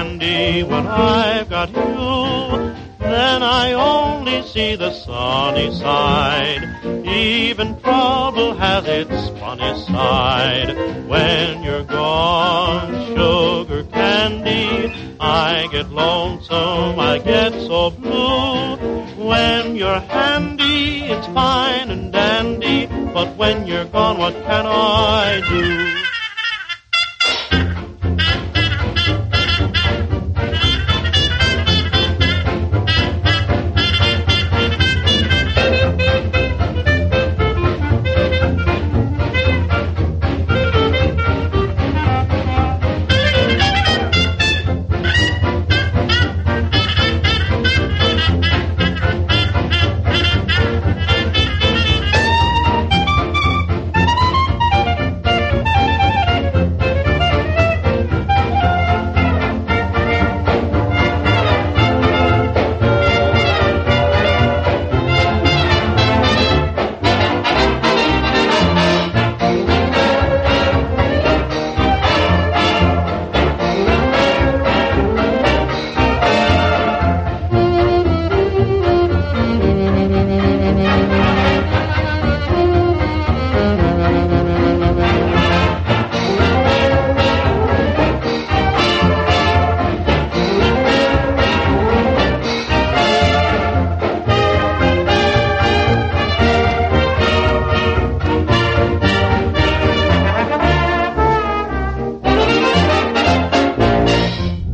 candy when I've got you. Then I only see the sunny side. Even trouble has its funny side. When you're gone, sugar candy, I get lonesome, I get so blue. When you're handy, it's fine and dandy, but when you're gone, what can I do?